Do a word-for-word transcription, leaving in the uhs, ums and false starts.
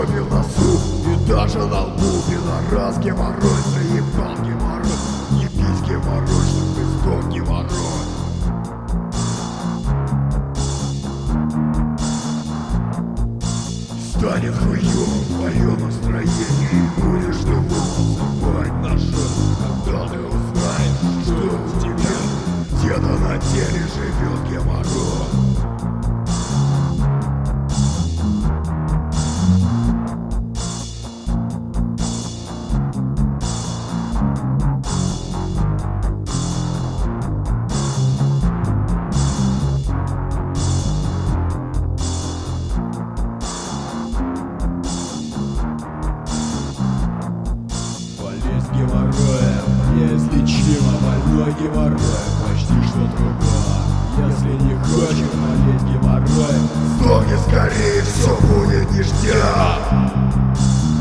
крови в носу и даже на лбу. Пидорас, геморрой, заебал геморрой. Не пить геморрой, чтоб ты сдох геморрой. Станет хуёвым твое настроение, и будешь ты волновать на шею, когда ты узнаешь, что у тебя где-то на теле живет геморрой. Геморроем неизлечимо больной геморрой, почти что труба. Если не хочешь болеть геморроем, сдохни скорее, все будет ништяк.